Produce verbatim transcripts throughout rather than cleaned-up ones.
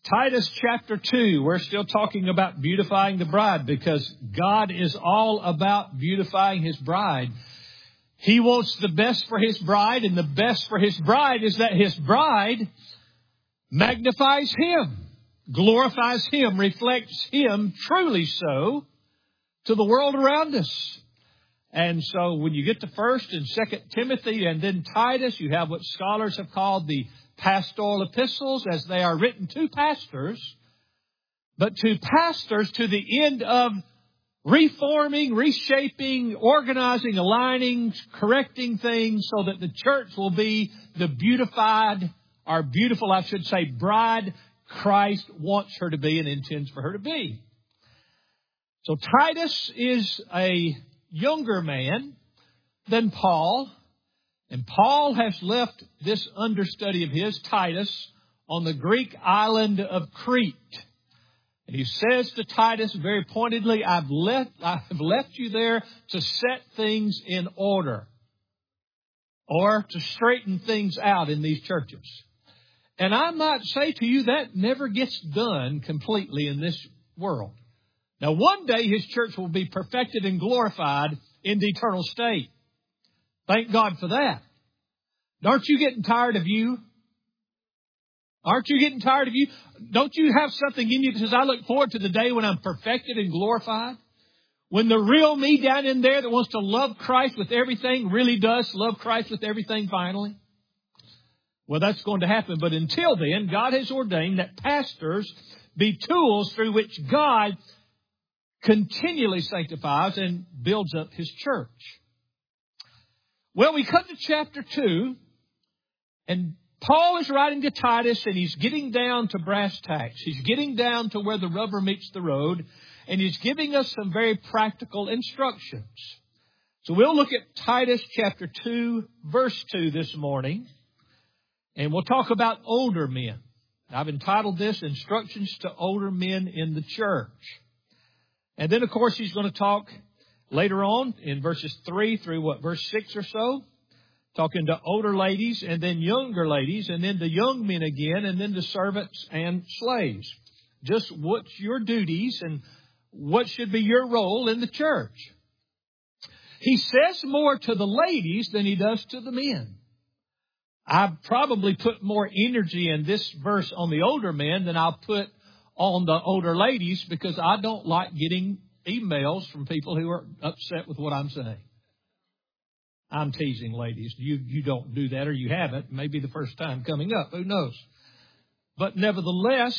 Titus chapter two, we're still talking about beautifying the bride because God is all about beautifying His bride. He wants the best for His bride, and the best for His bride is that His bride magnifies Him, glorifies Him, reflects Him truly so to the world around us. And so when you get to First and Second Timothy and then Titus, you have what scholars have called the pastoral epistles, as they are written to pastors, but to pastors to the end of reforming, reshaping, organizing, aligning, correcting things so that the church will be the beautified, or beautiful, I should say, bride Christ wants her to be and intends for her to be. So Titus is a younger man than Paul. And Paul has left this understudy of his, Titus, on the Greek island of Crete. And he says to Titus very pointedly, I've left, I've left you there to set things in order or to straighten things out in these churches. And I might say to you that never gets done completely in this world. Now, one day His church will be perfected and glorified in the eternal state. Thank God for that. Aren't you getting tired of you? Aren't you getting tired of you? Don't you have something in you that says, I look forward to the day when I'm perfected and glorified? When the real me down in there that wants to love Christ with everything really does love Christ with everything finally? Well, that's going to happen. But until then, God has ordained that pastors be tools through which God continually sanctifies and builds up His church. Well, we come to chapter two, and Paul is writing to Titus, and he's getting down to brass tacks. He's getting down to where the rubber meets the road, and he's giving us some very practical instructions. So we'll look at Titus chapter two, verse two this morning, and we'll talk about older men. I've entitled this, Instructions to Older Men in the Church. And then, of course, he's going to talk later on in verses three through, what, verse six or so, talking to older ladies and then younger ladies and then to young men again and then to servants and slaves. Just what's your duties and what should be your role in the church. He says more to the ladies than he does to the men. I've probably put more energy in this verse on the older men than I'll put on the older ladies because I don't like getting emails from people who are upset with what I'm saying. I'm teasing, ladies. You you don't do that, or you haven't. Maybe the first time coming up. Who knows? But nevertheless,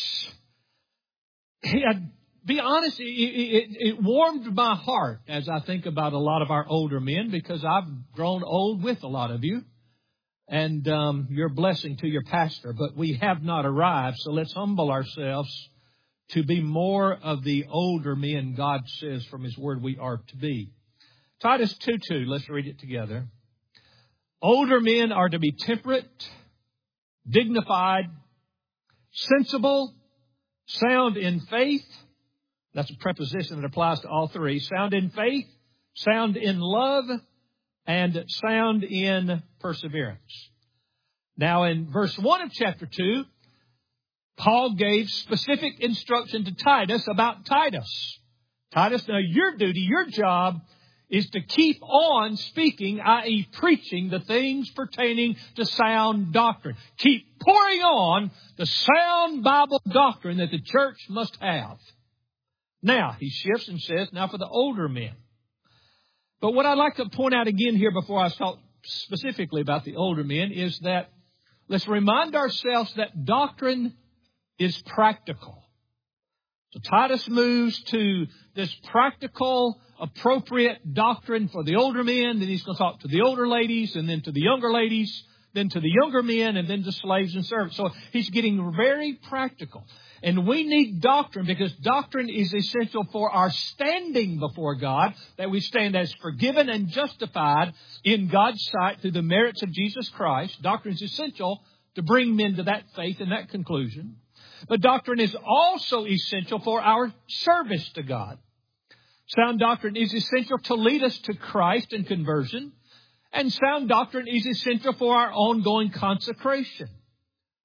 I'd be honest, it, it, it warmed my heart as I think about a lot of our older men because I've grown old with a lot of you. And um, you're a blessing to your pastor, but we have not arrived. So let's humble ourselves to be more of the older men God says from His Word we are to be. Titus two two, let's read it together. Older men are to be temperate, dignified, sensible, sound in faith. That's a preposition that applies to all three. Sound in faith, sound in love, and sound in perseverance. Now in verse one of chapter two, Paul gave specific instruction to Titus about Titus. Titus, now your duty, your job is to keep on speaking, that is preaching the things pertaining to sound doctrine. Keep pouring on the sound Bible doctrine that the church must have. Now, he shifts and says, now for the older men. But what I'd like to point out again here before I talk specifically about the older men is that let's remind ourselves that doctrine is practical. So Titus moves to this practical, appropriate doctrine for the older men. Then he's going to talk to the older ladies and then to the younger ladies, then to the younger men and then to slaves and servants. So he's getting very practical. And we need doctrine because doctrine is essential for our standing before God, that we stand as forgiven and justified in God's sight through the merits of Jesus Christ. Doctrine is essential to bring men to that faith and that conclusion. But doctrine is also essential for our service to God. Sound doctrine is essential to lead us to Christ and conversion. And sound doctrine is essential for our ongoing consecration.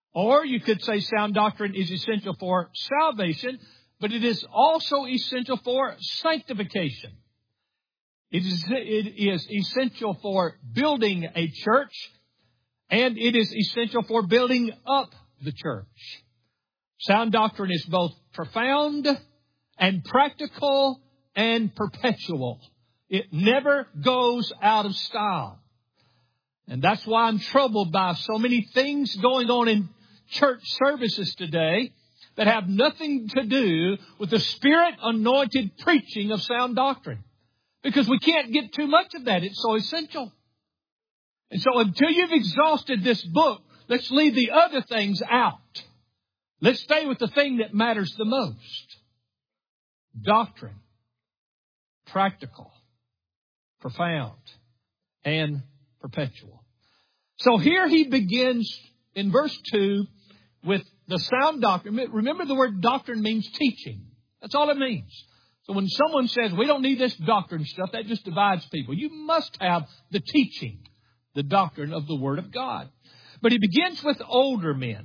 Or you could say sound doctrine is essential for salvation, but it is also essential for sanctification. It is, it is essential for building a church, and it is essential for building up the church. Sound doctrine is both profound and practical and perpetual. It never goes out of style. And that's why I'm troubled by so many things going on in church services today that have nothing to do with the Spirit-anointed preaching of sound doctrine. Because we can't get too much of that. It's so essential. And so until you've exhausted this book, let's leave the other things out. Let's stay with the thing that matters the most. Doctrine. Practical. Profound. And perpetual. So here he begins in verse two with the sound doctrine. Remember, the word doctrine means teaching. That's all it means. So when someone says, we don't need this doctrine stuff, that just divides people. You must have the teaching, the doctrine of the Word of God. But he begins with older men.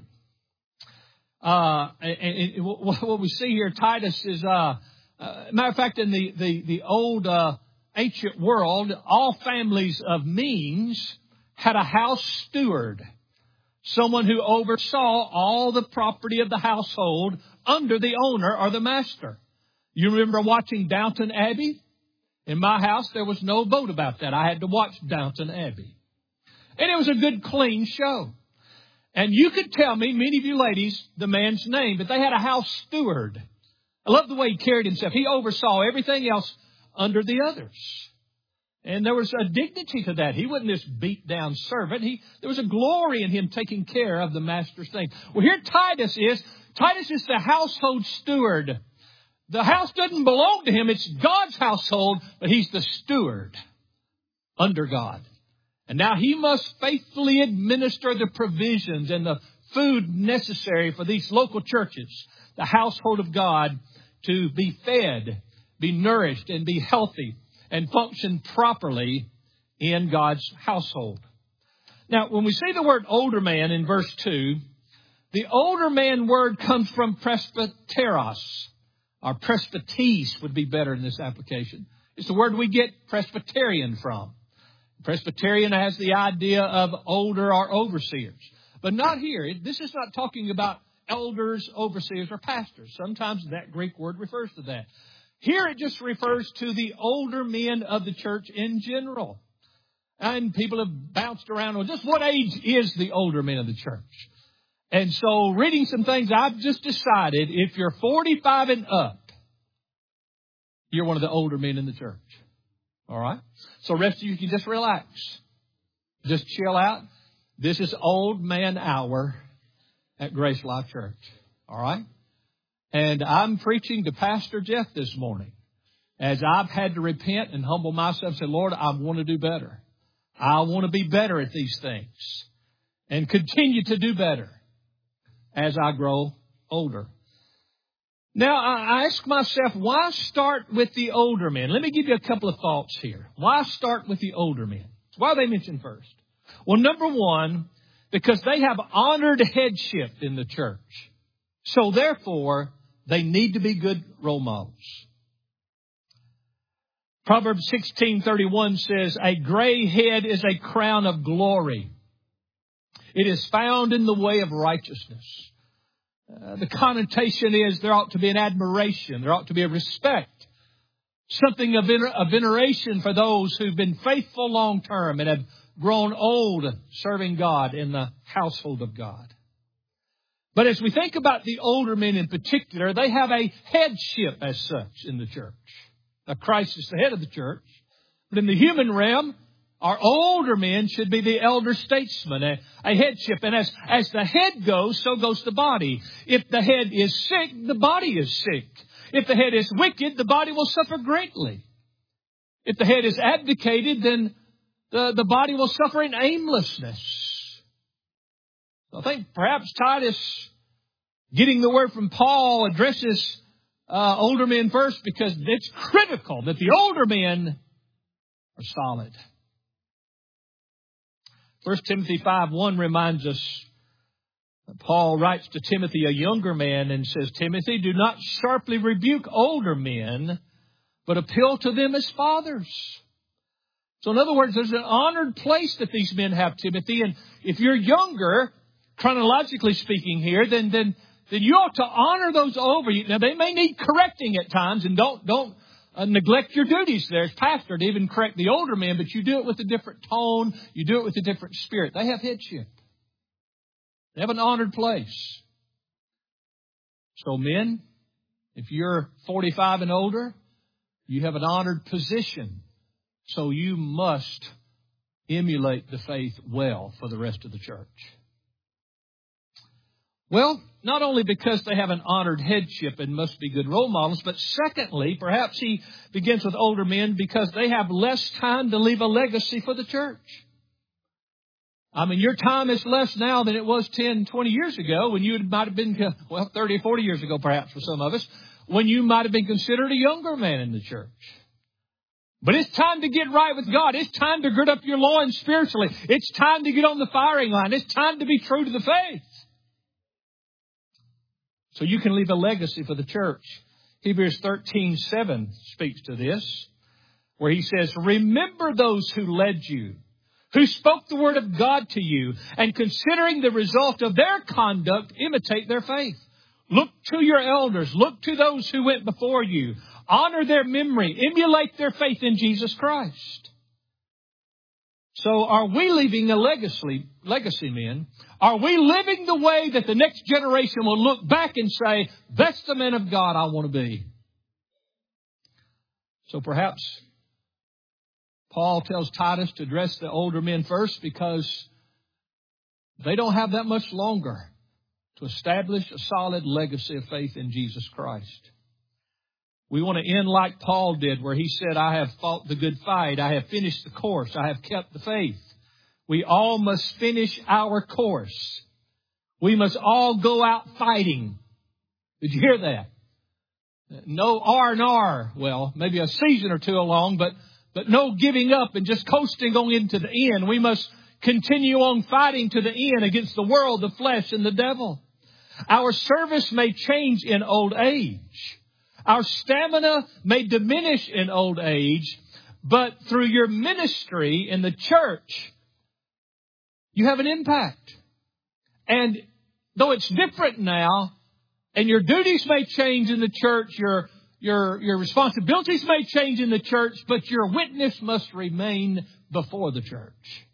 Uh, and, and what we see here, Titus is, uh, uh, matter of fact, in the, the, the old uh, ancient world, all families of means had a house steward. Someone who oversaw all the property of the household under the owner or the master. You remember watching Downton Abbey? In my house, there was no vote about that. I had to watch Downton Abbey. And it was a good, clean show. And you could tell me, many of you ladies, the man's name, but they had a house steward. I love the way he carried himself. He oversaw everything else under the others. And there was a dignity to that. He wasn't this beat down servant. He, there was a glory in him taking care of the master's things. Well, here Titus is. Titus is the household steward. The house doesn't belong to him. It's God's household, but he's the steward under God. And now he must faithfully administer the provisions and the food necessary for these local churches, the household of God, to be fed, be nourished, and be healthy and function properly in God's household. Now, when we say the word older man in verse two, the older man word comes from presbyteros. Or presbytes would be better in this application. It's the word we get Presbyterian from. Presbyterian has the idea of older or overseers. But not here. This is not talking about elders, overseers, or pastors. Sometimes that Greek word refers to that. Here it just refers to the older men of the church in general. And people have bounced around on just what age is the older men of the church. And so reading some things, I've just decided if you're forty-five and up, you're one of the older men in the church. All right? So rest of you can just relax. Just chill out. This is old man hour at Grace Life Church. All right? And I'm preaching to Pastor Jeff this morning as I've had to repent and humble myself and say, Lord, I want to do better. I want to be better at these things and continue to do better as I grow older. Now, I ask myself, why start with the older men? Let me give you a couple of thoughts here. Why start with the older men? Why are they mentioned first? Well, number one, because they have honored headship in the church. So therefore, they need to be good role models. Proverbs sixteen thirty-one says, a gray head is a crown of glory. It is found in the way of righteousness. Uh, the connotation is there ought to be an admiration. There ought to be a respect. Something of vener- a veneration for those who've been faithful long term and have grown old serving God in the household of God. But as we think about the older men in particular, they have a headship as such in the church. Now, Christ is the head of the church. But in the human realm, our older men should be the elder statesmen, a, a headship. And as, as the head goes, so goes the body. If the head is sick, the body is sick. If the head is wicked, the body will suffer greatly. If the head is abdicated, then the, the body will suffer in aimlessness. So I think perhaps Titus, getting the word from Paul, addresses uh, older men first because it's critical that the older men are solid. First Timothy five one reminds us Paul writes to Timothy, a younger man, and says, Timothy, do not sharply rebuke older men, but appeal to them as fathers. So in other words, there's an honored place that these men have, Timothy. And if you're younger, chronologically speaking here, then then then you ought to honor those over you. Now, they may need correcting at times, and don't don't uh, neglect your duties there as pastor to even correct the older men, but you do it with a different tone. You do it with a different spirit. They have headship. They have an honored place. So men, if you're forty-five and older, you have an honored position. So you must emulate the faith well for the rest of the church. Well, not only because they have an honored headship and must be good role models, but secondly, perhaps he begins with older men because they have less time to leave a legacy for the church. I mean, your time is less now than it was ten, twenty years ago when you might have been, well, thirty or forty years ago perhaps for some of us, when you might have been considered a younger man in the church. But it's time to get right with God. It's time to gird up your loins spiritually. It's time to get on the firing line. It's time to be true to the faith. So you can leave a legacy for the church. Hebrews thirteen seven speaks to this, where he says, remember those who led you, who spoke the word of God to you, and considering the result of their conduct, imitate their faith. Look to your elders. Look to those who went before you. Honor their memory. Emulate their faith in Jesus Christ. So are we leaving a legacy, legacy, men? Are we living the way that the next generation will look back and say, that's the man of God I want to be? So perhaps Paul tells Titus to address the older men first because they don't have that much longer to establish a solid legacy of faith in Jesus Christ. We want to end like Paul did, where he said, I have fought the good fight. I have finished the course. I have kept the faith. We all must finish our course. We must all go out fighting. Did you hear that? No R and R. Well, maybe a season or two along, but, but no giving up and just coasting on into the end. We must continue on fighting to the end against the world, the flesh, and the devil. Our service may change in old age. Our stamina may diminish in old age, but through your ministry in the church, you have an impact. And though it's different now, and your duties may change in the church, your, your, your responsibilities may change in the church, but your witness must remain before the church.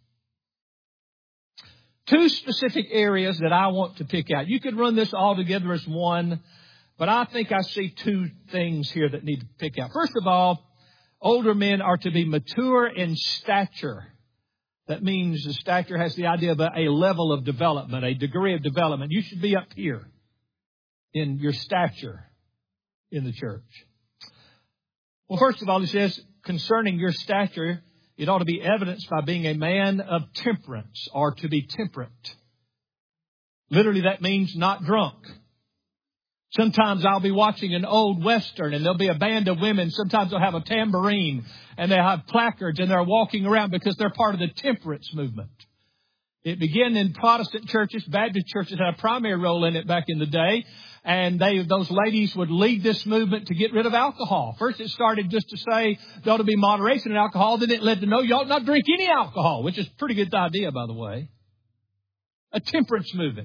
Two specific areas that I want to pick out. You could run this all together as one, but I think I see two things here that need to pick out. First of all, older men are to be mature in stature. That means the stature has the idea of a level of development, a degree of development. You should be up here in your stature in the church. Well, first of all, he says, concerning your stature, it ought to be evidenced by being a man of temperance, or to be temperate. Literally, that means not drunk. Sometimes I'll be watching an old Western and there'll be a band of women. Sometimes they'll have a tambourine and they'll have placards and they're walking around because they're part of the temperance movement. It began in Protestant churches. Baptist churches had a primary role in it back in the day. And they, those ladies would lead this movement to get rid of alcohol. First it started just to say there ought to be moderation in alcohol. Then it led to no, you ought not drink any alcohol, which is a pretty good idea, by the way. A temperance movement.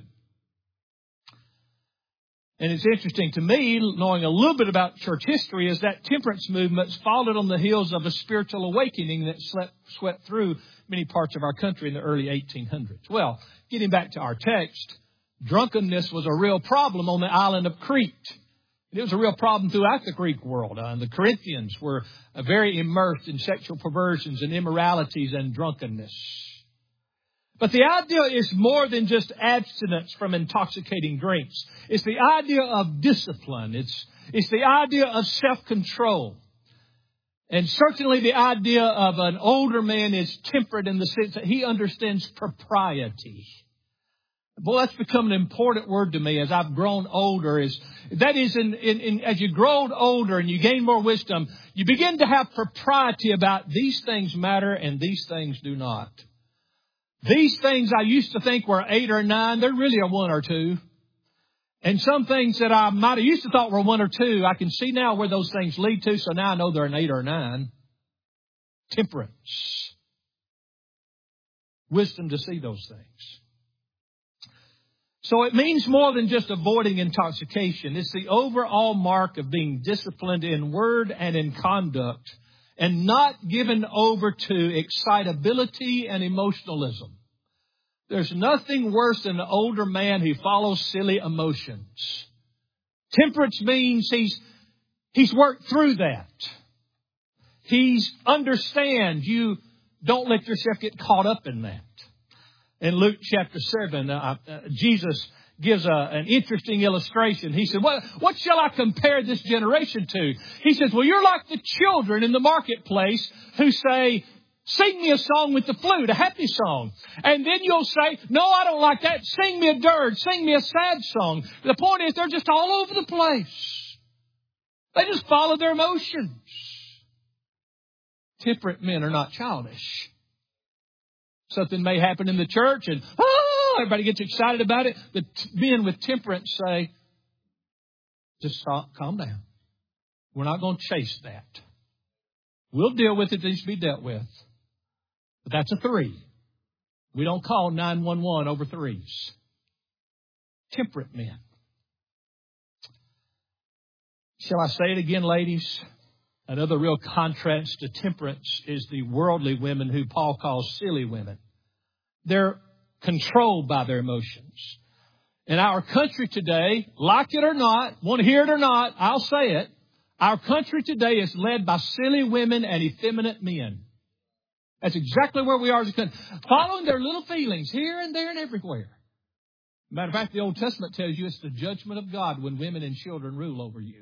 And it's interesting to me, knowing a little bit about church history, is that temperance movement followed on the heels of a spiritual awakening that slept, swept through many parts of our country in the early eighteen hundreds. Well, getting back to our text, drunkenness was a real problem on the island of Crete. It was a real problem throughout the Greek world. Uh, the Corinthians were uh, very immersed in sexual perversions and immoralities and drunkenness. But the idea is more than just abstinence from intoxicating drinks. It's the idea of discipline. It's, it's the idea of self-control. And certainly the idea of an older man is temperate in the sense that he understands propriety. Boy, that's become an important word to me as I've grown older. Is that is, in, in, in, as you grow older and you gain more wisdom, you begin to have propriety about these things matter and these things do not. These things I used to think were eight or nine, they're really a one or two. And some things that I might have used to thought were one or two, I can see now where those things lead to, so now I know they're an eight or nine. Temperance. Wisdom to see those things. So it means more than just avoiding intoxication. It's the overall mark of being disciplined in word and in conduct and not given over to excitability and emotionalism. There's nothing worse than an older man who follows silly emotions. Temperance means he's, he's worked through that. He's understands you don't let yourself get caught up in that. In Luke chapter seven, uh, uh, Jesus gives a, an interesting illustration. He said, what, what shall I compare this generation to? He says, well, you're like the children in the marketplace who say, sing me a song with the flute, a happy song. And then you'll say, no, I don't like that. Sing me a dirge. Sing me a sad song. The point is they're just all over the place. They just follow their emotions. Temperate men are not childish. Something may happen in the church and, oh, everybody gets excited about it. The t- men with temperance say, just stop, calm down. We're not going to chase that. We'll deal with it. It needs to be dealt with. But that's a three. We don't call nine one one over threes. Temperate men. Shall I say it again, ladies? Another real contrast to temperance is the worldly women who Paul calls silly women. They're controlled by their emotions. In our country today, like it or not, want to hear it or not, I'll say it. Our country today is led by silly women and effeminate men. That's exactly where we are as a country. Following their little feelings here and there and everywhere. Matter of fact, the Old Testament tells you it's the judgment of God when women and children rule over you.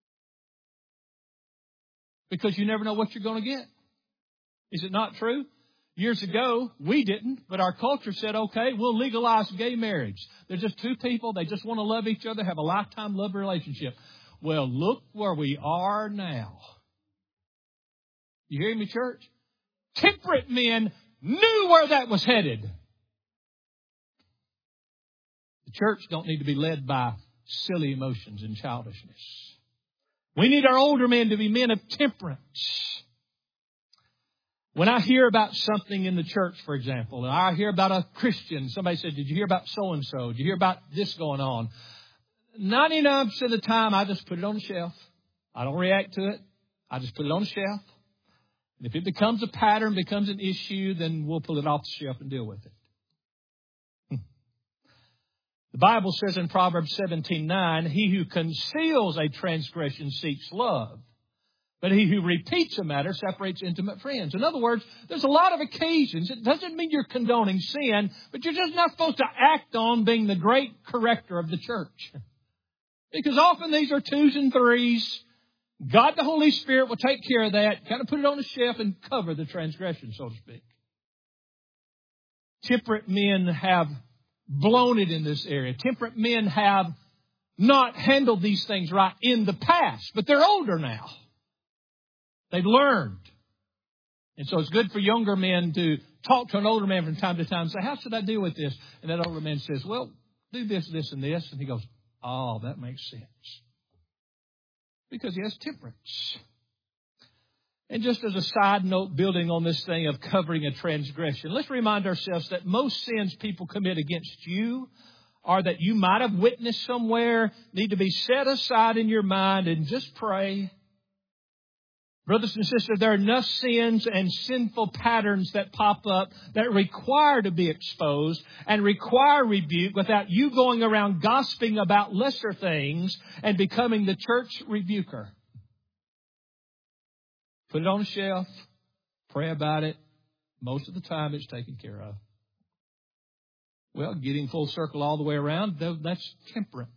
Because you never know what you're going to get. Is it not true? Years ago, we didn't, but our culture said, okay, we'll legalize gay marriage. They're just two people. They just want to love each other, have a lifetime love relationship. Well, look where we are now. You hear me, church? Temperate men knew where that was headed. The church don't need to be led by silly emotions and childishness. We need our older men to be men of temperance. When I hear about something in the church, for example, and I hear about a Christian, somebody said, did you hear about so-and-so? Did you hear about this going on? ninety-nine percent of the time, I just put it on the shelf. I don't react to it. I just put it on the shelf. And if it becomes a pattern, becomes an issue, then we'll pull it off the shelf and deal with it. The Bible says in Proverbs seventeen nine, he who conceals a transgression seeks love, but he who repeats a matter separates intimate friends. In other words, there's a lot of occasions. It doesn't mean you're condoning sin, but you're just not supposed to act on being the great corrector of the church. Because often these are twos and threes. God the Holy Spirit will take care of that, kind of put it on the shelf and cover the transgression, so to speak. Temperate men have blown it in this area. Temperate men have not handled these things right in the past, but they're older now. They've learned. And so it's good for younger men to talk to an older man from time to time and say, how should I deal with this? And that older man says, well, do this, this, and this. And he goes, oh, that makes sense. Because he has temperance. And just as a side note, building on this thing of covering a transgression, let's remind ourselves that most sins people commit against you or that you might have witnessed somewhere need to be set aside in your mind and just pray. Brothers and sisters, there are enough sins and sinful patterns that pop up that require to be exposed and require rebuke without you going around gossiping about lesser things and becoming the church rebuker. Put it on a shelf. Pray about it. Most of the time it's taken care of. Well, getting full circle all the way around, that's temperance.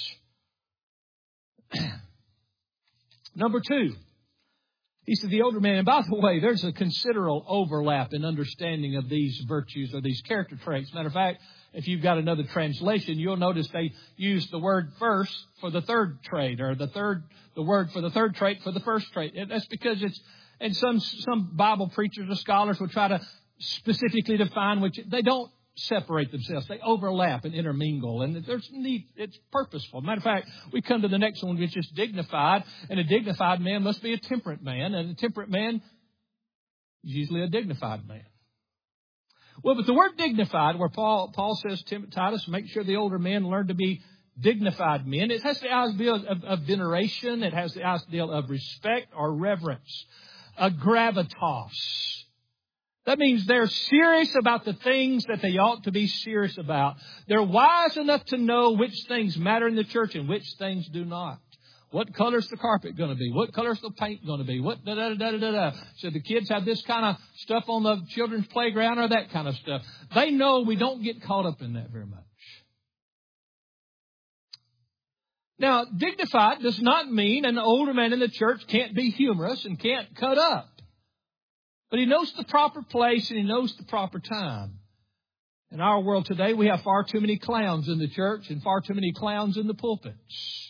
Number two, he said the older man, and by the way, there's a considerable overlap in understanding of these virtues or these character traits. Matter of fact, if you've got another translation, you'll notice they use the word first for the third trait, or the third, the word for the third trait for the first trait. And that's because it's, and some, some Bible preachers or scholars will try to specifically define which they don't separate themselves. They overlap and intermingle, and there's need. It's purposeful. Matter of fact, we come to the next one, which is dignified, and a dignified man must be a temperate man, and a temperate man is usually a dignified man. Well, but the word dignified, where Paul Paul says, Titus, make sure the older men learn to be dignified men. It has the idea of, of veneration. It has the idea of respect or reverence, a gravitas. That means they're serious about the things that they ought to be serious about. They're wise enough to know which things matter in the church and which things do not. What color's the carpet going to be? What color's the paint going to be? What da da da da da da? Should the kids have this kind of stuff on the children's playground or that kind of stuff? They know we don't get caught up in that very much. Now, dignified does not mean an older man in the church can't be humorous and can't cut up. But he knows the proper place and he knows the proper time. In our world today, we have far too many clowns in the church and far too many clowns in the pulpits.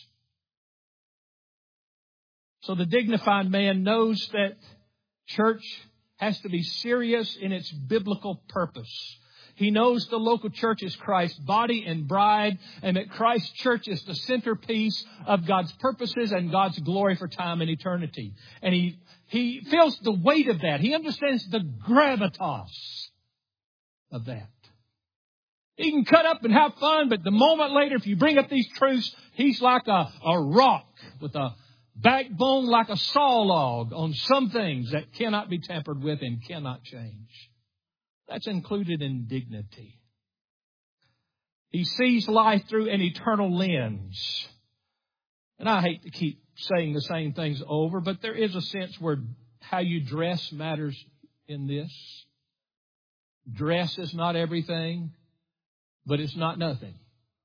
So the dignified man knows that church has to be serious in its biblical purpose. He knows the local church is Christ's body and bride, and that Christ's church is the centerpiece of God's purposes and God's glory for time and eternity. And he, he feels the weight of that. He understands the gravitas of that. He can cut up and have fun, but the moment later, if you bring up these truths, he's like a, a rock with a backbone like a saw log on some things that cannot be tampered with and cannot change. That's included in dignity. He sees life through an eternal lens. And I hate to keep saying the same things over, but there is a sense where how you dress matters in this. Dress is not everything, but it's not nothing.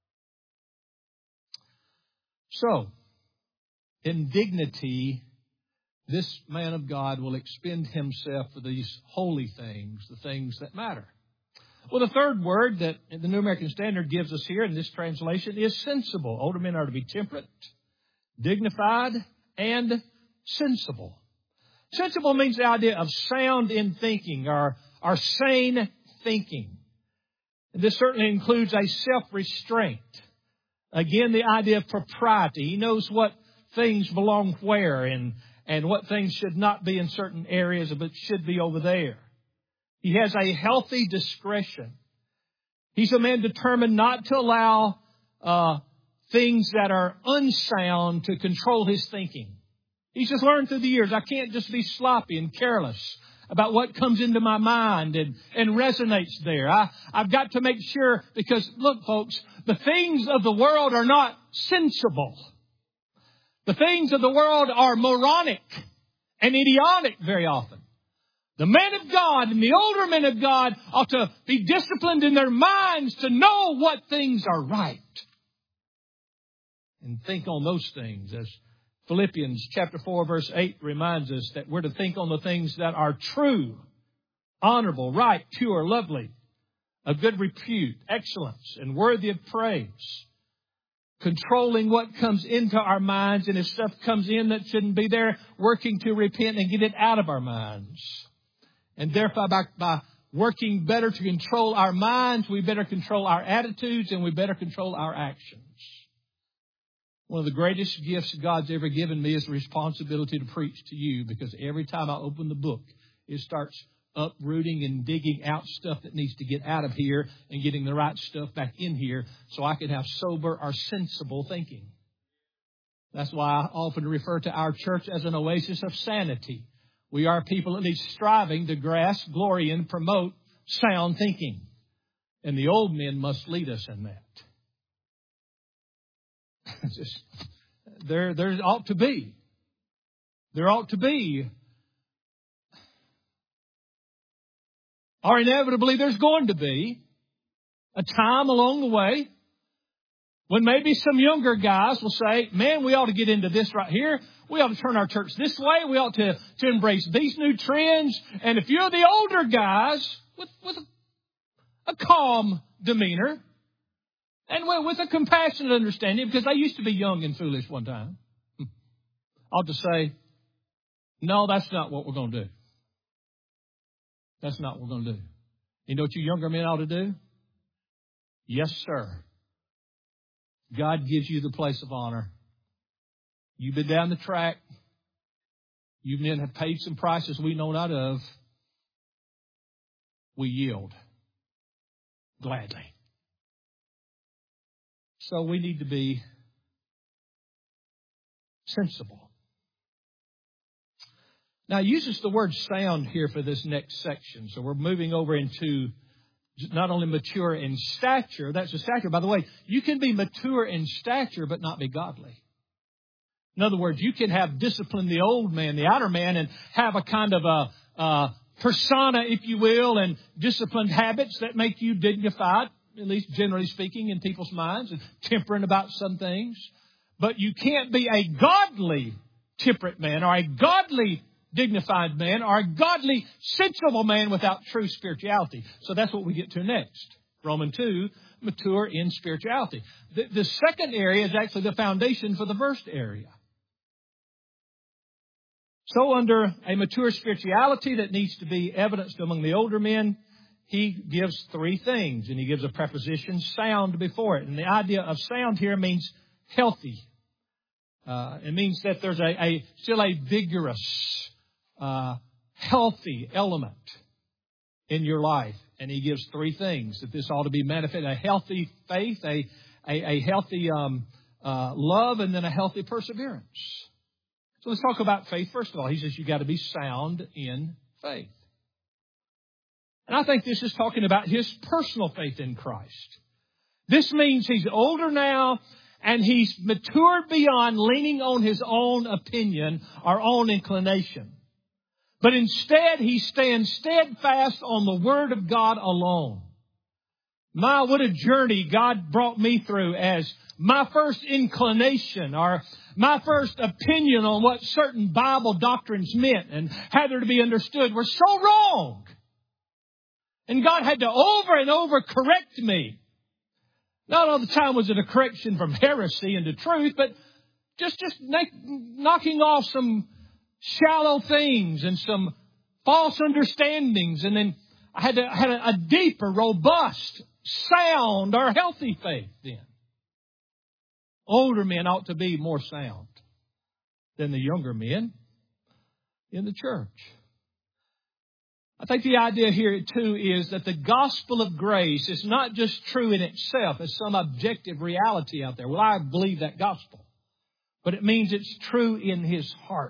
So, in dignity, this man of God will expend himself for these holy things, the things that matter. Well, the third word that the New American Standard gives us here in this translation is sensible. Older men are to be temperate, dignified, and sensible. Sensible means the idea of sound in thinking or, or sane thinking. And this certainly includes a self-restraint. Again, the idea of propriety. He knows what things belong where and and what things should not be in certain areas, but should be over there. He has a healthy discretion. He's a man determined not to allow uh, things that are unsound to control his thinking. He's just learned through the years, I can't just be sloppy and careless about what comes into my mind and, and resonates there. I, I've got to make sure, because look, folks, the things of the world are not sensible. The things of the world are moronic and idiotic very often. The men of God and the older men of God ought to be disciplined in their minds to know what things are right. And think on those things, as Philippians chapter four verse eight reminds us that we're to think on the things that are true, honorable, right, pure, lovely, of good repute, excellence, and worthy of praise. Controlling what comes into our minds, and if stuff comes in that shouldn't be there, working to repent and get it out of our minds. And therefore, by, by working better to control our minds, we better control our attitudes and we better control our actions. One of the greatest gifts God's ever given me is the responsibility to preach to you, because every time I open the book, it starts uprooting and digging out stuff that needs to get out of here and getting the right stuff back in here so I can have sober or sensible thinking. That's why I often refer to our church as an oasis of sanity. We are people at least striving to grasp, glory, and promote sound thinking. And the old men must lead us in that. Just, there, there ought to be. There ought to be. Or inevitably there's going to be a time along the way when maybe some younger guys will say, man, we ought to get into this right here. We ought to turn our church this way. We ought to, to embrace these new trends. And if you're the older guys with, with a, a calm demeanor and with a compassionate understanding, because I used to be young and foolish one time, I'll just say, no, that's not what we're going to do. That's not what we're going to do. You know what you younger men ought to do? Yes, sir. God gives you the place of honor. You've been down the track. You men have paid some prices we know not of. We yield gladly. So we need to be sensible. Now, he uses the word sound here for this next section. So we're moving over into not only mature in stature, that's the stature. By the way, you can be mature in stature but not be godly. In other words, you can have disciplined the old man, the outer man, and have a kind of a, a persona, if you will, and disciplined habits that make you dignified, at least generally speaking, in people's minds, and temperate about some things. But you can't be a godly temperate man or a godly dignified man or a godly sensible man without true spirituality. So that's what we get to next. Romans two, mature in spirituality. The, the second area is actually the foundation for the first area. So under a mature spirituality that needs to be evidenced among the older men, he gives three things, and he gives a preposition, sound, before it. And the idea of sound here means healthy. Uh, it means that there's a, a still a vigorous, uh, healthy element in your life. And he gives three things that this ought to be manifested: a healthy faith, a a, a healthy um, uh, love, and then a healthy perseverance. So let's talk about faith first of all. He says you got to be sound in faith. And I think this is talking about his personal faith in Christ. This means he's older now and he's matured beyond leaning on his own opinion or own inclination. But instead, he stands steadfast on the Word of God alone. My, what a journey God brought me through as my first inclination or my first opinion on what certain Bible doctrines meant and how they're to be understood were so wrong. And God had to over and over correct me. Not all the time was it a correction from heresy into truth, but just, just knocking off some shallow things and some false understandings. And then I had, to, I had a, a deeper, robust, sound or healthy faith then. Older men ought to be more sound than the younger men in the church. I think the idea here, too, is that the gospel of grace is not just true in itself as some objective reality out there. Well, I believe that gospel. But it means it's true in his heart.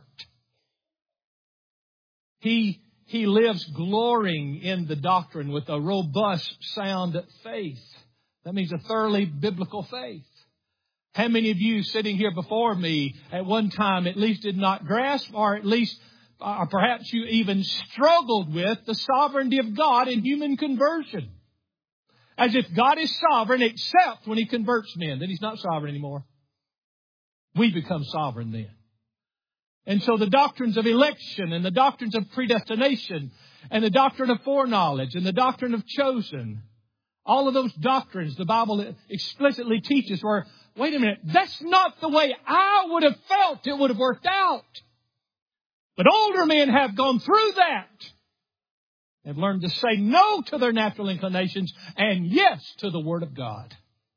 He, he lives glorying in the doctrine with a robust, sound faith. That means a thoroughly biblical faith. How many of you sitting here before me at one time at least did not grasp, or at least or perhaps you even struggled with the sovereignty of God in human conversion? As if God is sovereign except when he converts men. Then he's not sovereign anymore. We become sovereign then. And so the doctrines of election and the doctrines of predestination and the doctrine of foreknowledge and the doctrine of chosen, all of those doctrines the Bible explicitly teaches were, wait a minute, that's not the way I would have felt it would have worked out. But older men have gone through that. They've learned to say no to their natural inclinations and yes to the Word of God.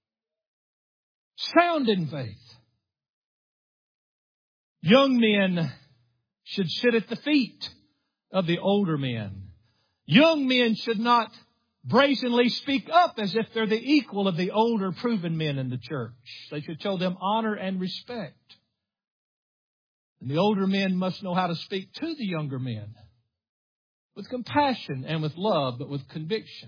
Sound in faith. Young men should sit at the feet of the older men. Young men should not brazenly speak up as if they're the equal of the older proven men in the church. They should show them honor and respect. And the older men must know how to speak to the younger men with compassion and with love, but with conviction,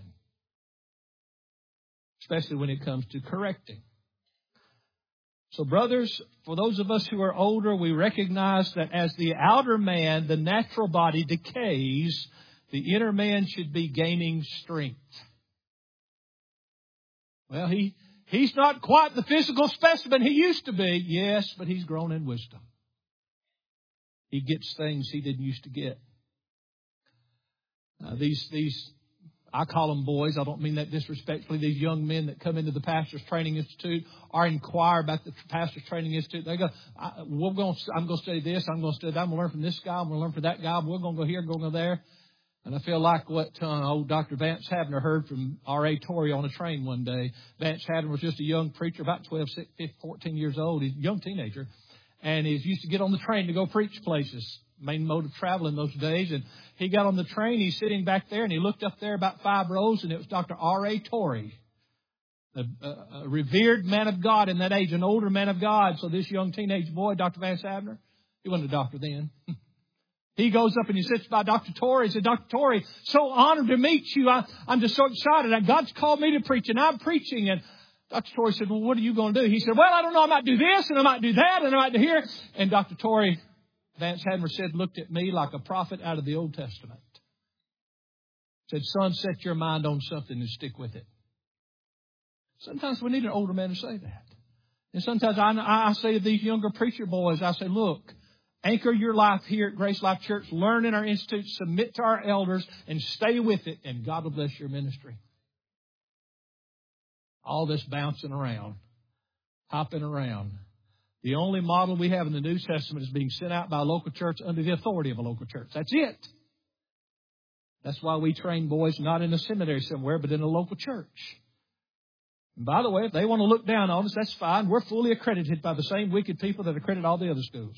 especially when it comes to correcting. So, brothers, for those of us who are older, we recognize that as the outer man, the natural body decays, the inner man should be gaining strength. Well, he he's not quite the physical specimen he used to be. Yes, but he's grown in wisdom. He gets things he didn't used to get. Uh, these, these, I call them boys. I don't mean that disrespectfully. These young men that come into the Pastor's Training Institute or inquire about the Pastor's Training Institute. They go, I, we're going, I'm going to study this. I'm going to study that. I'm going to learn from this guy. I'm going to learn from that guy. We're going to go here, going to go there. And I feel like what uh, old Doctor Vance Havner heard from R A Torrey on a train one day. Vance Havner was just a young preacher, about twelve, fifteen, fourteen years old. He's a young teenager. And he used to get on the train to go preach places, main mode of travel in those days. And he got on the train, he's sitting back there, and he looked up there about five rows, and it was Doctor R A Torrey, a, a, a revered man of God in that age, an older man of God. So this young teenage boy, Doctor Vance Havner, he wasn't a doctor then. He goes up and he sits by Doctor Torrey. He said, Doctor Torrey, so honored to meet you. I, I'm just so excited. God's called me to preach, and I'm preaching. And Doctor Torrey said, well, what are you going to do? He said, well, I don't know. I might do this, and I might do that, and I might do here. And Doctor Torrey, Vance Havner said, looked at me like a prophet out of the Old Testament. Said, son, set your mind on something and stick with it. Sometimes we need an older man to say that. And sometimes I, I say to these younger preacher boys, I say, look, anchor your life here at Grace Life Church. Learn in our institute. Submit to our elders and stay with it. And God will bless your ministry. All this bouncing around, hopping around. The only model we have in the New Testament is being sent out by a local church under the authority of a local church. That's it. That's why we train boys not in a seminary somewhere, but in a local church. And by the way, if they want to look down on us, that's fine. We're fully accredited by the same wicked people that accredit all the other schools.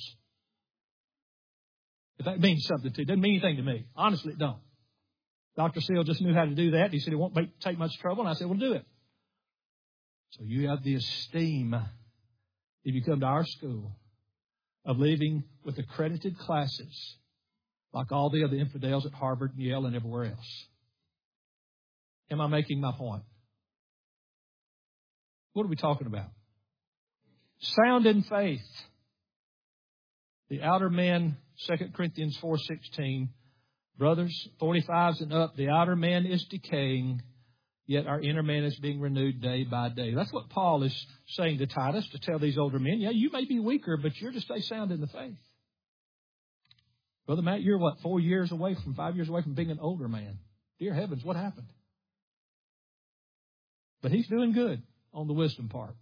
If that means something to you, it doesn't mean anything to me. Honestly, it don't. Doctor Seal just knew how to do that. He said it won't make, take much trouble. And I said, well, do it. So you have the esteem, if you come to our school, of living with accredited classes like all the other infidels at Harvard and Yale and everywhere else. Am I making my point? What are we talking about? Sound in faith. The outer man, Second Corinthians four sixteen. Brothers, forty-fives and up, the outer man is decaying, yet our inner man is being renewed day by day. That's what Paul is saying to Titus, to tell these older men. Yeah, you may be weaker, but you're to stay sound in the faith. Brother Matt, you're what, four years away from, five years away from being an older man. Dear heavens, what happened? But he's doing good on the wisdom part.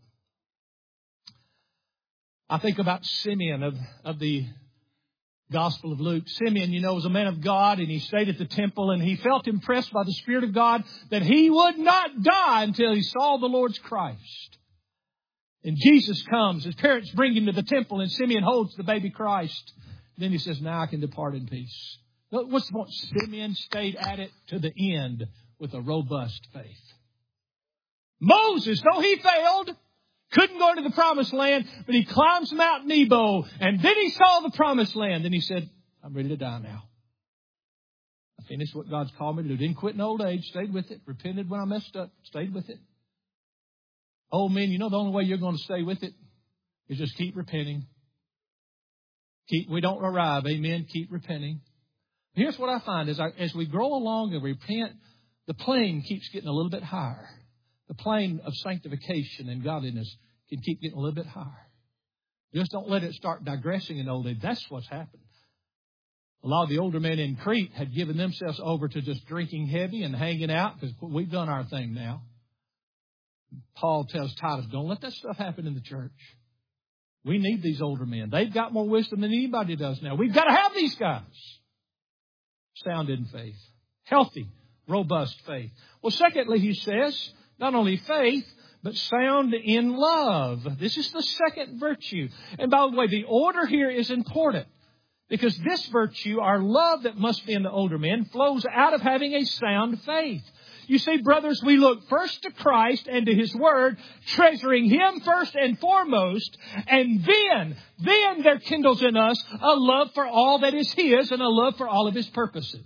I think about Simeon of, of the Gospel of Luke. Simeon, you know, was a man of God, and he stayed at the temple, and he felt impressed by the Spirit of God that he would not die until he saw the Lord's Christ. And Jesus comes. His parents bring him to the temple, and Simeon holds the baby Christ. Then he says, now I can depart in peace. What's the point? Simeon stayed at it to the end with a robust faith. Moses, though he failed, couldn't go to the promised land, but he climbs Mount Nebo, and then he saw the promised land. Then he said, I'm ready to die now. I finished what God's called me to do. Didn't quit in old age, stayed with it, repented when I messed up, stayed with it. Old men, you know the only way you're going to stay with it is just keep repenting. Keep, we don't arrive, amen, keep repenting. Here's what I find, is I, as we grow along and repent, the plane keeps getting a little bit higher. The plane of sanctification and godliness can keep getting a little bit higher. Just don't let it start digressing in old age. That's what's happened. A lot of the older men in Crete had given themselves over to just drinking heavy and hanging out because we've done our thing now. Paul tells Titus, don't let that stuff happen in the church. We need these older men. They've got more wisdom than anybody does now. We've got to have these guys. Sound in faith. Healthy, robust faith. Well, secondly, he says, not only faith, but sound in love. This is the second virtue. And by the way, the order here is important, because this virtue, our love that must be in the older men, flows out of having a sound faith. You see, brothers, we look first to Christ and to His Word, treasuring Him first and foremost, and then, then there kindles in us a love for all that is His and a love for all of His purposes.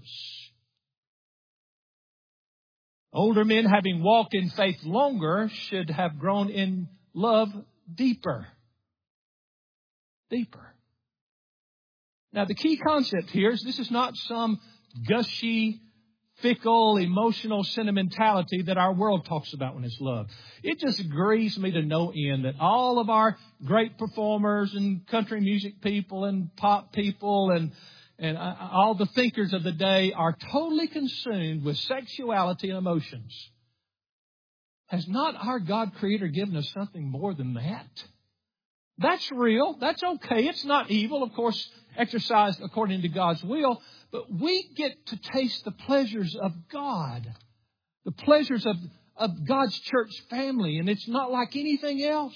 Older men, having walked in faith longer, should have grown in love deeper. Deeper. Now, the key concept here is this is not some gushy, fickle, emotional sentimentality that our world talks about when it's love. It just grieves me to no end that all of our great performers and country music people and pop people and And all the thinkers of the day are totally consumed with sexuality and emotions. Has not our God Creator given us something more than that? That's real. That's okay. It's not evil, of course, exercised according to God's will. But we get to taste the pleasures of God, the pleasures of, of God's church family, and it's not like anything else.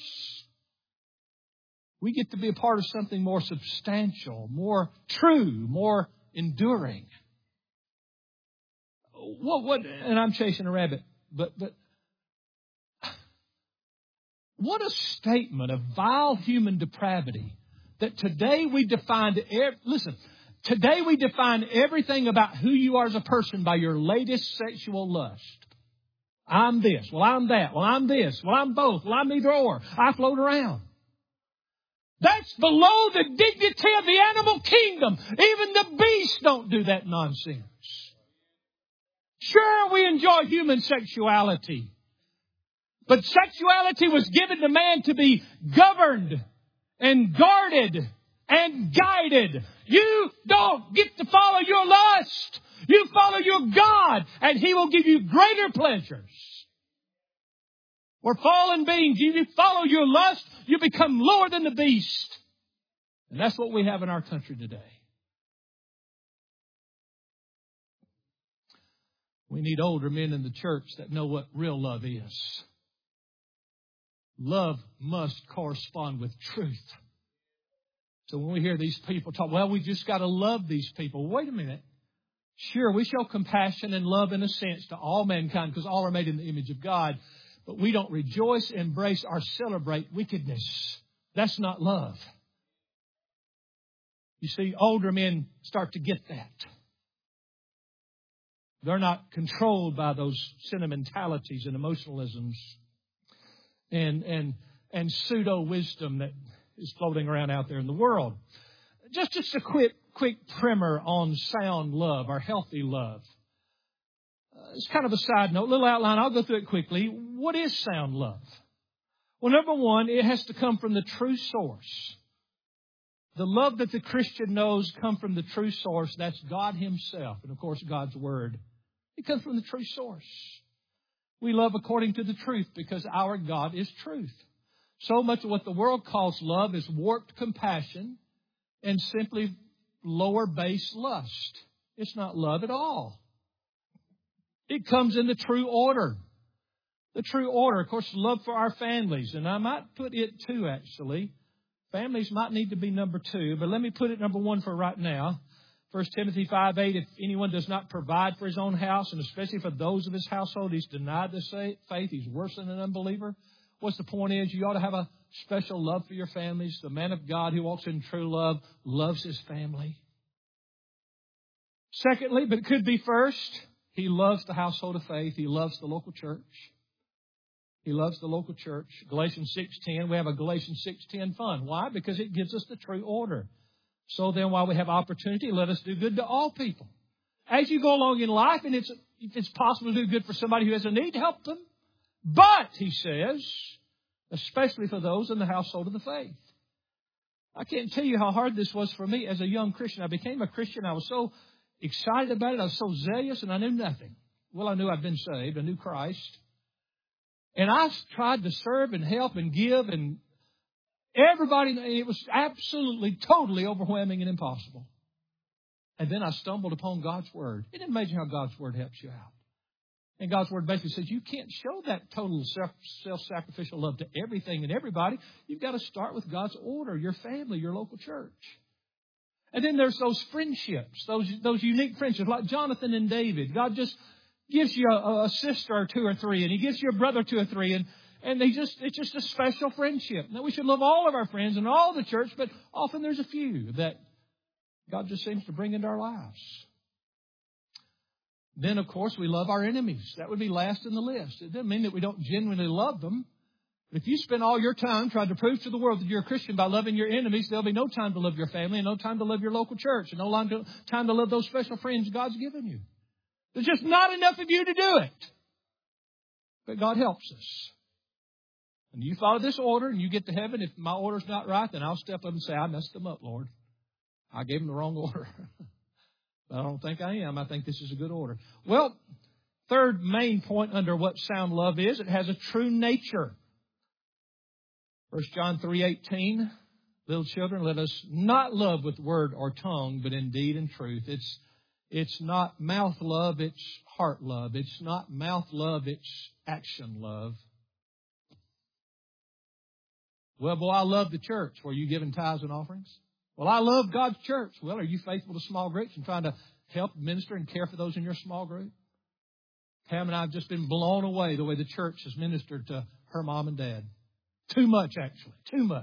We get to be a part of something more substantial, more true, more enduring. What, what, and I'm chasing a rabbit, but, but what a statement of vile human depravity that today we define, listen, today we define everything about who you are as a person by your latest sexual lust. I'm this. Well, I'm that. Well, I'm this. Well, I'm both. Well, I'm neither or. I float around. That's below the dignity of the animal kingdom. Even the beasts don't do that nonsense. Sure, we enjoy human sexuality. But sexuality was given to man to be governed and guarded and guided. You don't get to follow your lust. You follow your God, and He will give you greater pleasures. We're fallen beings. You follow your lust, you become lower than the beast. And that's what we have in our country today. We need older men in the church that know what real love is. Love must correspond with truth. So when we hear these people talk, well, we just got to love these people. Wait a minute. Sure, we show compassion and love in a sense to all mankind because all are made in the image of God. But we don't rejoice, embrace, or celebrate wickedness. That's not love. You see, older men start to get that. They're not controlled by those sentimentalities and emotionalisms and, and, and pseudo-wisdom that is floating around out there in the world. Just, just a quick, quick primer on sound love or healthy love. Uh, it's kind of a side note, little outline. I'll go through it quickly. What is sound love? Well, number one, it has to come from the true source. The love that the Christian knows comes from the true source. That's God Himself. And, of course, God's Word. It comes from the true source. We love according to the truth because our God is truth. So much of what the world calls love is warped compassion and simply lower base lust. It's not love at all. It comes in the true order. The true order, of course, love for our families. And I might put it too, actually. Families might need to be number two, but let me put it number one for right now. First Timothy five eight, if anyone does not provide for his own house, and especially for those of his household, he's denied the faith, he's worse than an unbeliever. What's the point is, you ought to have a special love for your families. The man of God who walks in true love loves his family. Secondly, but it could be first, he loves the household of faith. He loves the local church. He loves the local church. Galatians six ten, we have a Galatians six ten fund. Why? Because it gives us the true order. So then while we have opportunity, let us do good to all people. As you go along in life, and it's, if it's possible to do good for somebody who has a need, help them. But, he says, especially for those in the household of the faith. I can't tell you how hard this was for me as a young Christian. I became a Christian. I was so excited about it. I was so zealous, and I knew nothing. Well, I knew I'd been saved. I knew Christ. And I tried to serve and help and give, and everybody, it was absolutely, totally overwhelming and impossible. And then I stumbled upon God's Word. Isn't it amazing how God's Word helps you out? And God's Word basically says you can't show that total self, self-sacrificial love to everything and everybody. You've got to start with God's order, your family, your local church. And then there's those friendships, those, those unique friendships like Jonathan and David. God just gives you a, a sister or two or three, and He gives you a brother two or three, and, and they just it's just a special friendship. Now, we should love all of our friends and all the church, but often there's a few that God just seems to bring into our lives. Then, of course, we love our enemies. That would be last in the list. It doesn't mean that we don't genuinely love them. But if you spend all your time trying to prove to the world that you're a Christian by loving your enemies, there'll be no time to love your family and no time to love your local church and no time to love those special friends God's given you. There's just not enough of you to do it. But God helps us. And you follow this order and you get to heaven. If my order's not right, then I'll step up and say, I messed them up, Lord. I gave them the wrong order. But I don't think I am. I think this is a good order. Well, third main point under what sound love is, it has a true nature. First John three eighteen, little children, let us not love with word or tongue, but in deed and truth. It's, it's not mouth love, it's heart love. It's not mouth love, it's action love. Well, boy, I love the church. Were you giving tithes and offerings? Well, I love God's church. Well, are you faithful to small groups and trying to help minister and care for those in your small group? Pam and I have just been blown away the way the church has ministered to her mom and dad. Too much, actually. Too much.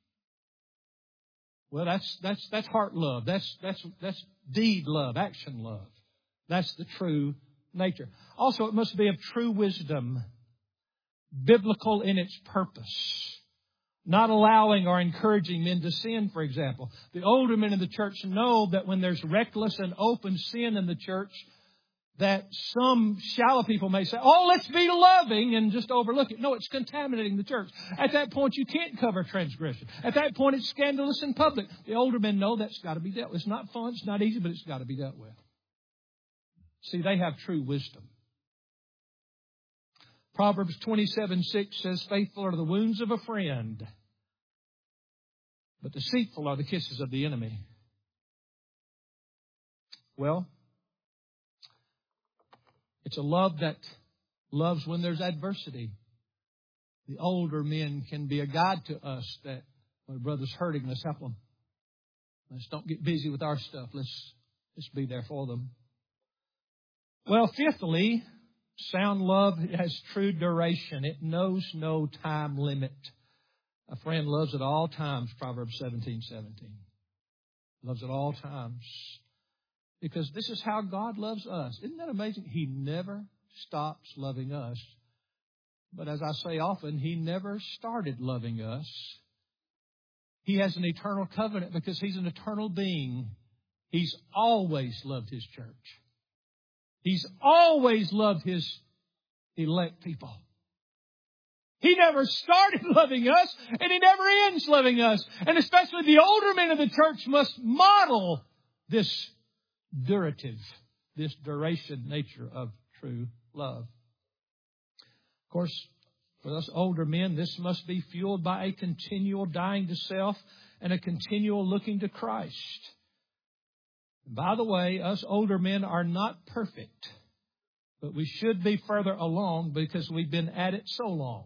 Well, that's that's that's heart love. That's that's that's deed love, action love. That's the true nature. Also, it must be of true wisdom, biblical in its purpose. Not allowing or encouraging men to sin, for example. The older men in the church know that when there's reckless and open sin in the church, that some shallow people may say, oh, let's be loving, and just overlook it. No, it's contaminating the church. At that point, you can't cover transgression. At that point, it's scandalous in public. The older men know that's got to be dealt with. It's not fun, it's not easy, but it's got to be dealt with. See, they have true wisdom. Proverbs twenty-seven six says, faithful are the wounds of a friend, but deceitful are the kisses of the enemy. Well, it's a love that loves when there's adversity. The older men can be a guide to us that when a brother's hurting, let's help them. Let's don't get busy with our stuff. Let's, let's be there for them. Well, fifthly, sound love has true duration. It knows no time limit. A friend loves at all times, Proverbs seventeen seventeen. Loves at all times. Because this is how God loves us. Isn't that amazing? He never stops loving us. But as I say often, He never started loving us. He has an eternal covenant because He's an eternal being. He's always loved His church. He's always loved His elect people. He never started loving us, and He never ends loving us. And especially the older men of the church must model this durative, this duration nature of true love. Of course, for us older men, this must be fueled by a continual dying to self and a continual looking to Christ. By the way, us older men are not perfect, but we should be further along because we've been at it so long.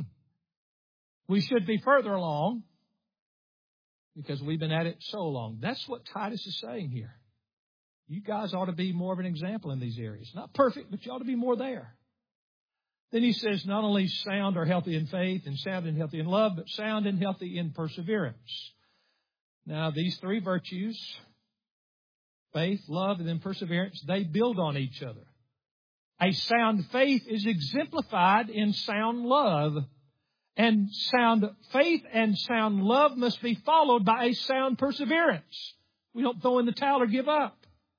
We should be further along because we've been at it so long. That's what Titus is saying here. You guys ought to be more of an example in these areas. Not perfect, but you ought to be more there. Then he says not only sound or healthy in faith and sound and healthy in love, but sound and healthy in perseverance. Now, these three virtues, faith, love, and then perseverance, they build on each other. A sound faith is exemplified in sound love. And sound faith and sound love must be followed by a sound perseverance. We don't throw in the towel or give up.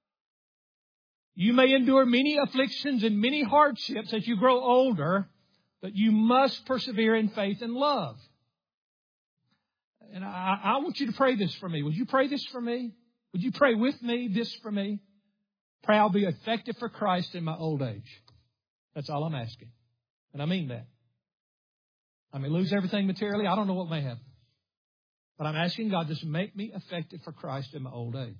You may endure many afflictions and many hardships as you grow older, but you must persevere in faith and love. And I, I want you to pray this for me. Would you pray this for me? Would you pray with me this for me? Pray I'll be effective for Christ in my old age. That's all I'm asking. And I mean that. I may lose everything materially. I don't know what may happen. But I'm asking God to make me effective for Christ in my old age.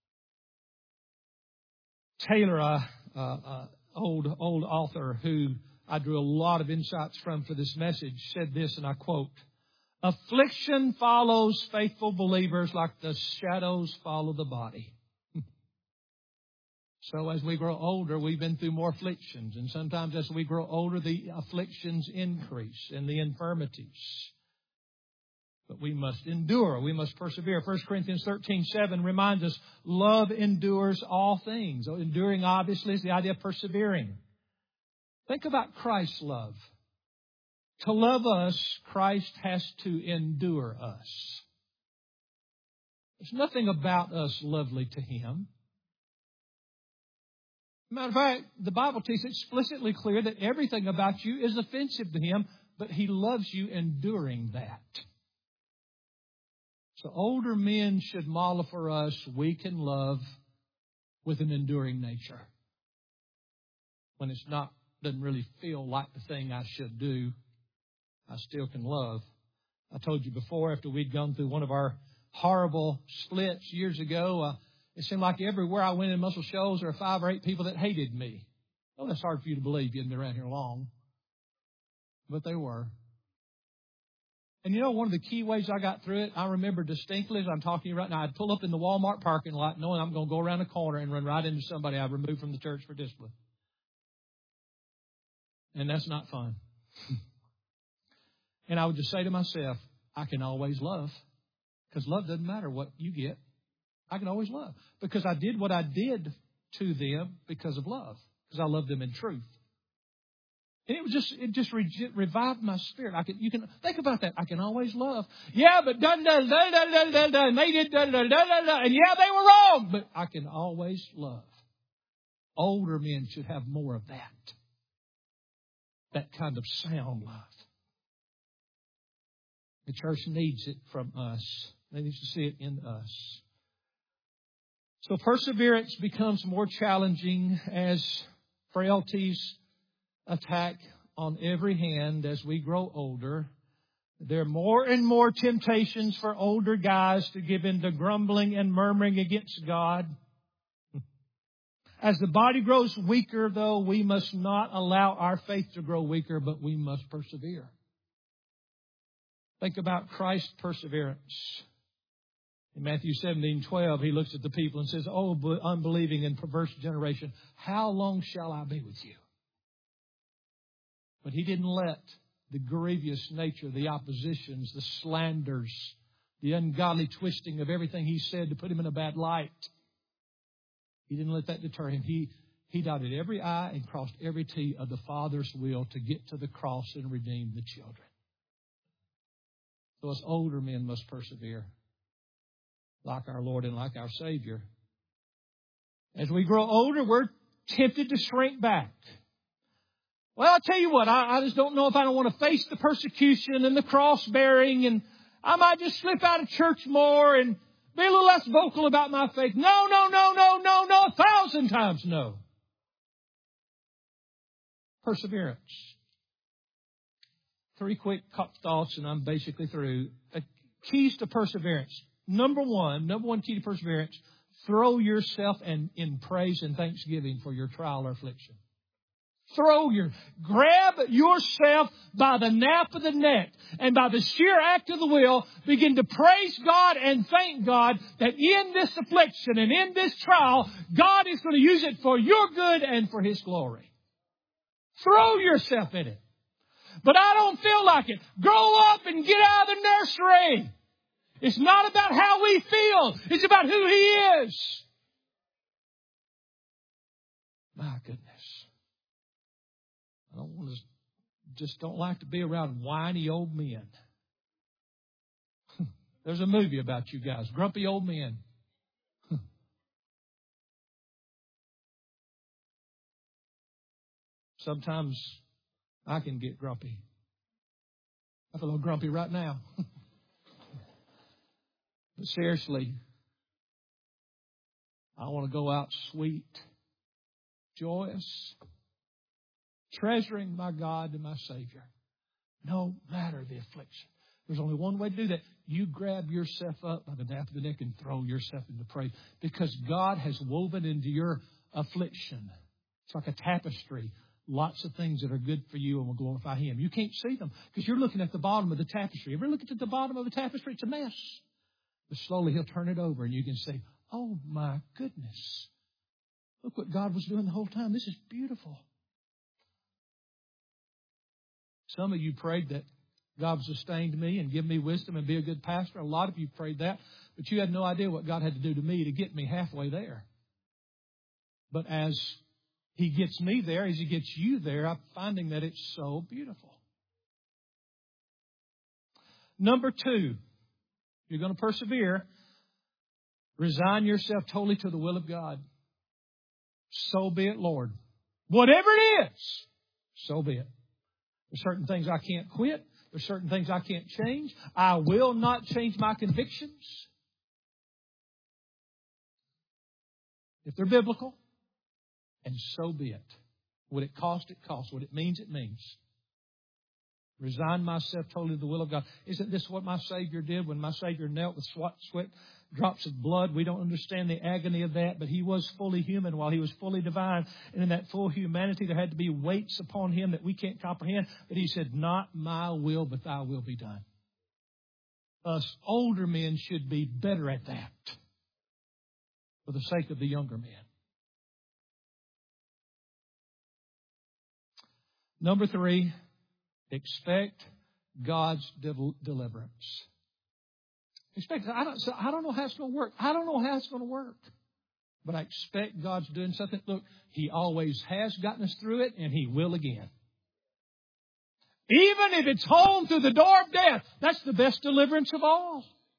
Taylor, uh, uh, uh, old old author who I drew a lot of insights from for this message, said this, and I quote, affliction follows faithful believers like the shadows follow the body. So as we grow older, we've been through more afflictions. And sometimes as we grow older, the afflictions increase and the infirmities. But we must endure. We must persevere. First Corinthians thirteen seven reminds us love endures all things. So enduring, obviously, is the idea of persevering. Think about Christ's love. To love us, Christ has to endure us. There's nothing about us lovely to Him. Matter of fact, the Bible teaches explicitly clear that everything about you is offensive to Him, but He loves you enduring that. So older men should model for us we can love with an enduring nature. When it's not, doesn't really feel like the thing I should do, I still can love. I told you before, after we'd gone through one of our horrible splits years ago, uh, it seemed like everywhere I went in Muscle Shoals, there were five or eight people that hated me. Well, that's hard for you to believe. You hadn't been around here long. But they were. And you know, one of the key ways I got through it, I remember distinctly as I'm talking to you right now, I'd pull up in the Walmart parking lot knowing I'm going to go around the corner and run right into somebody I've removed from the church for discipline. And that's not fun. And I would just say to myself, I can always love. Because love doesn't matter what you get. I can always love. Because I did what I did to them because of love. Because I love them in truth. And it was just, it just re- revived my spirit. I can, you can think about that. I can always love. Yeah, but dun dun dun dun dun dun dun. They did dun dun dun dun dun. And yeah, they were wrong. But I can always love. Older men should have more of that. That kind of sound love. The church needs it from us. They need to see it in us. So perseverance becomes more challenging as frailties attack on every hand as we grow older. There are more and more temptations for older guys to give in to grumbling and murmuring against God. As the body grows weaker, though, we must not allow our faith to grow weaker, but we must persevere. Think about Christ's perseverance. In Matthew seventeen twelve, he looks at the people and says, "Oh, unbelieving and perverse generation, how long shall I be with you?" But he didn't let the grievous nature, the oppositions, the slanders, the ungodly twisting of everything he said to put him in a bad light. He didn't let that deter him. He, he dotted every I and crossed every T of the Father's will to get to the cross and redeem the children. So us older men must persevere like our Lord and like our Savior. As we grow older, we're tempted to shrink back. Well, I'll tell you what, I, I just don't know if I don't want to face the persecution and the cross bearing, and I might just slip out of church more and be a little less vocal about my faith. No, no, no, no, no, no, a thousand times no. Perseverance. Three quick thoughts and I'm basically through. Uh, keys to perseverance. Number one, number one key to perseverance, throw yourself in, in praise and thanksgiving for your trial or affliction. Throw your, grab yourself by the nape of the neck and by the sheer act of the will, begin to praise God and thank God that in this affliction and in this trial, God is going to use it for your good and for His glory. Throw yourself in it. But I don't feel like it. Grow up and get out of the nursery. It's not about how we feel. It's about who He is. My goodness. I don't want to, just don't like to be around whiny old men. There's a movie about you guys, grumpy old men. Sometimes I can get grumpy. I feel a little grumpy right now. But seriously, I want to go out sweet, joyous, treasuring my God and my Savior, no matter the affliction. There's only one way to do that. You grab yourself up by the nape of the neck and throw yourself into praise, because God has woven into your affliction. It's like a tapestry. Lots of things that are good for you and will glorify Him. You can't see them because you're looking at the bottom of the tapestry. Ever look at the bottom of the tapestry? It's a mess. But slowly He'll turn it over and you can say, oh my goodness. Look what God was doing the whole time. This is beautiful. Some of you prayed that God sustained me and give me wisdom and be a good pastor. A lot of you prayed that, but you had no idea what God had to do to me to get me halfway there. But as He gets me there, as He gets you there, I'm finding that it's so beautiful. Number two, you're going to persevere. Resign yourself totally to the will of God. So be it, Lord. Whatever it is, so be it. There's certain things I can't quit. There's certain things I can't change. I will not change my convictions. If they're biblical, and so be it. What it cost, it costs. What it means, it means. Resign myself totally to the will of God. Isn't this what my Savior did when my Savior knelt with sweat, sweat, drops of blood? We don't understand the agony of that, but He was fully human while He was fully divine. And in that full humanity, there had to be weights upon Him that we can't comprehend. But He said, not my will, but thy will be done. Us older men should be better at that for the sake of the younger men. Number three, expect God's del- deliverance. Expect. I don't, so I don't know how it's going to work. I don't know how it's going to work. But I expect God's doing something. Look, He always has gotten us through it, and He will again. Even if it's home through the door of death, that's the best deliverance of all.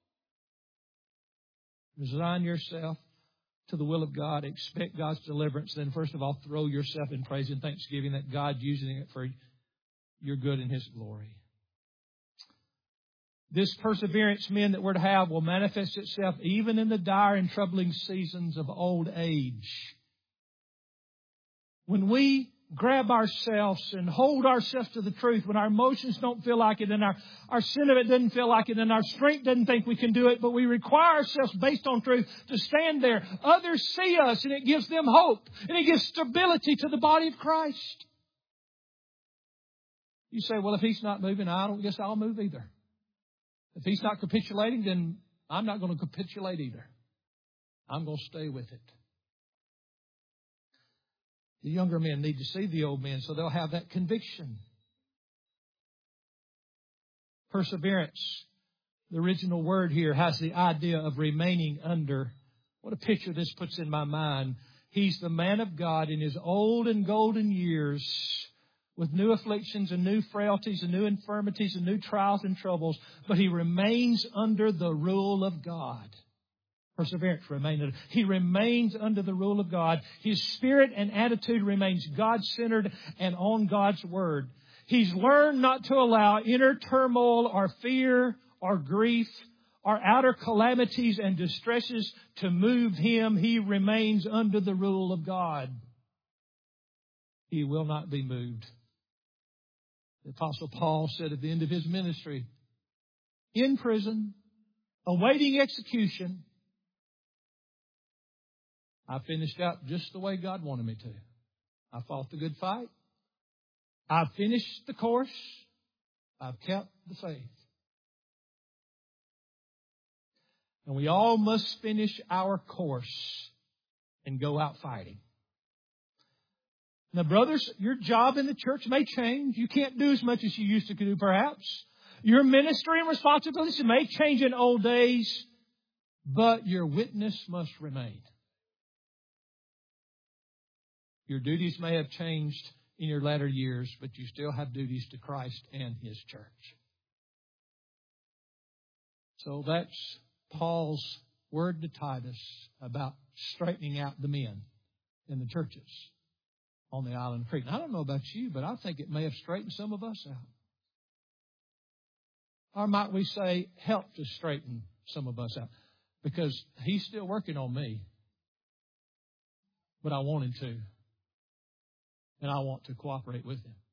Resign yourself to the will of God. Expect God's deliverance. Then first of all, throw yourself in praise and thanksgiving that God's using it for your good and His glory. This perseverance, men, that we're to have will manifest itself even in the dire and troubling seasons of old age. When we grab ourselves and hold ourselves to the truth, when our emotions don't feel like it and our, our sin of it doesn't feel like it and our strength doesn't think we can do it, but we require ourselves based on truth to stand there. Others see us and it gives them hope and it gives stability to the body of Christ. You say, well, if He's not moving, I don't guess I'll move either. If He's not capitulating, then I'm not going to capitulate either. I'm going to stay with it. The younger men need to see the old men so they'll have that conviction. Perseverance, the original word here, has the idea of remaining under. What a picture this puts in my mind. He's the man of God in his old and golden years, with new afflictions and new frailties and new infirmities and new trials and troubles, but he remains under the rule of God. Perseverance remains. He remains under the rule of God. His spirit and attitude remains God-centered and on God's Word. He's learned not to allow inner turmoil or fear or grief or outer calamities and distresses to move him. He remains under the rule of God. He will not be moved. The Apostle Paul said at the end of his ministry, in prison, awaiting execution, I finished out just the way God wanted me to. I fought the good fight. I've finished the course. I've kept the faith. And we all must finish our course and go out fighting. Now, brothers, your job in the church may change. You can't do as much as you used to do, perhaps. Your ministry and responsibilities may change in old days, but your witness must remain. Your duties may have changed in your latter years, but you still have duties to Christ and His church. So that's Paul's word to Titus about straightening out the men in the churches on the island of Crete. I don't know about you, but I think it may have straightened some of us out. Or might we say, help to straighten some of us out. Because He's still working on me. But I want Him to. And I want to cooperate with Him.